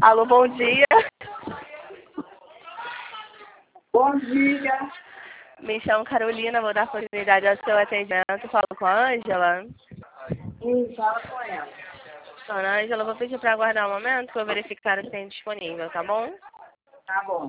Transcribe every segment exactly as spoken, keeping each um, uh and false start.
Alô, bom dia. Bom dia. Me chamo Carolina, vou dar continuidade ao seu atendimento. Falo com a Ângela. Sim, fala com ela. Dona Ângela, eu vou pedir para aguardar um momento para eu verificar se tem disponível, tá bom? Tá bom.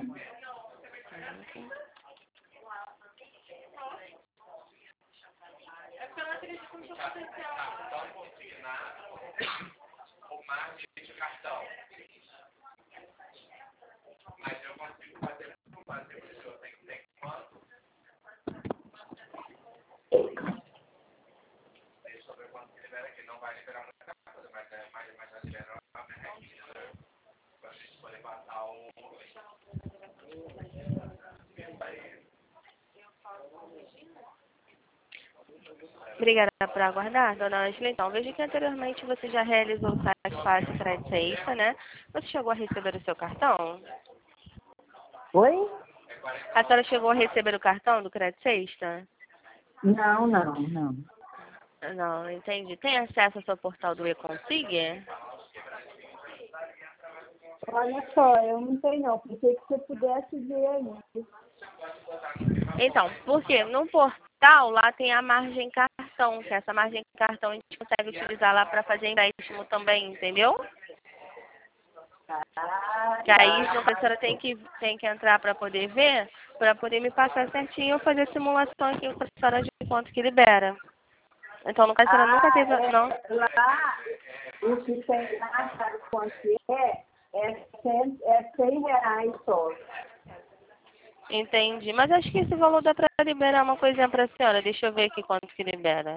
Obrigada por aguardar, dona Ângela. Então, veja que anteriormente você já realizou o Satisfácil Crédito Extra, né? Você chegou a receber o seu cartão? Oi? A senhora chegou a receber o cartão do Crédito Extra? Não, não, não. Não, entendi. Tem acesso ao seu portal do E-Consig? Olha só, eu não sei não. Pensei que você pudesse ver aí. Então, porque no portal lá tem a margem cartão, que essa margem cartão a gente consegue utilizar lá para fazer empréstimo também, entendeu? Ah, Que aí tá. a professora tem que, tem que entrar para poder ver, para poder me passar certinho e fazer simulação aqui com a professora de quanto que libera. Então, no caso, a senhora nunca Ah, teve, não? é, lá, o que tem lá, sabe quanto é? É cem, é cem reais só. Entendi. Mas acho que esse valor dá para liberar uma coisinha para a senhora. Deixa eu ver aqui quanto que libera.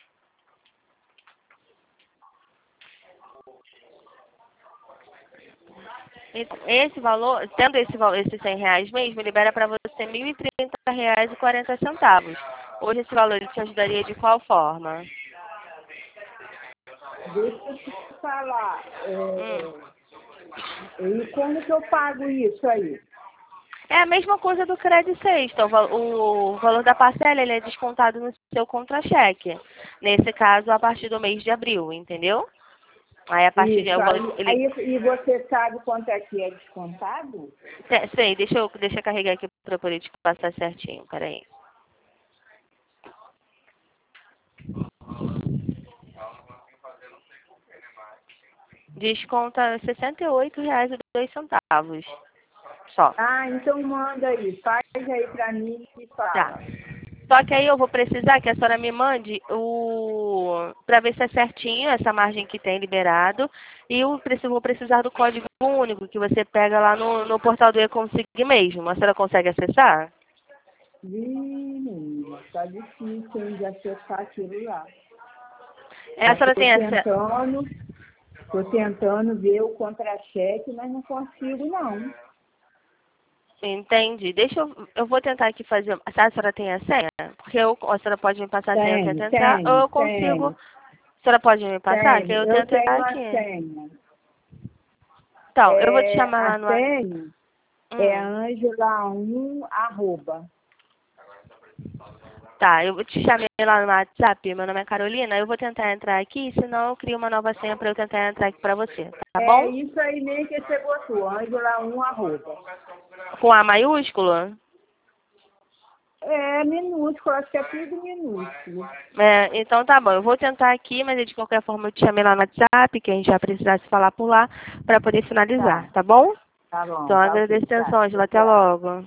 Esse valor, tendo esse valor, esses cem reais mesmo, libera para você mil e trinta reais e quarenta centavos. Hoje esse valor ele te ajudaria de qual forma? Deixa eu te falar. Hum. É, e como que eu pago isso aí? É a mesma coisa do crédito sexta. O, val- o valor da parcela ele é descontado no seu contra-cheque. Nesse caso, a partir do mês de abril, entendeu? Aí a partir de Isso, o valor, aí, ele aí, e você sabe quanto é que é descontado? Te- sei, deixa eu, deixa eu carregar aqui para eu poder te passar certinho. Peraí. Desconta sessenta e oito reais e dois centavos. Só. Ah, então manda aí, faz aí pra mim e Tá. fala. Só que aí eu vou precisar que a senhora me mande o para ver se é certinho essa margem que tem liberado. E eu preciso, vou precisar do código único que você pega lá no, no portal do E-Consig mesmo. A senhora consegue acessar? Ih, menina, tá difícil hein, de acessar aquilo lá. É, a Eu senhora tô tem acesso. tentando, tô tentando ver o contra-cheque, mas não consigo não. Entendi. Deixa eu. Eu vou tentar aqui fazer. A senhora tem a senha? Porque eu, a senhora pode me passar a senha, eu tento Tenho, entrar, ou tenho, eu consigo. tenho, A senhora pode me passar? Que tenho. eu Eu tento entrar tenho a aqui. senha. Então, eu vou te É, chamar a lá no. WhatsApp. senha é Hum. angela um arroba. Tá, eu vou te chamar lá no WhatsApp. Meu nome é Carolina. Eu vou tentar entrar aqui, senão eu crio uma nova senha para eu tentar entrar aqui para você. Tá É bom? isso aí mesmo que você botou, angela um arroba. Com A maiúsculo? É minúsculo, acho que é tudo minúsculo. É, então tá bom. Eu vou tentar aqui, mas de qualquer forma eu te chamei lá no WhatsApp, que a gente vai precisar se falar por lá, para poder finalizar. Tá, Tá bom? tá bom, Então tá ok, agradeço a tá. atenção, Angela. Até Tchau. logo.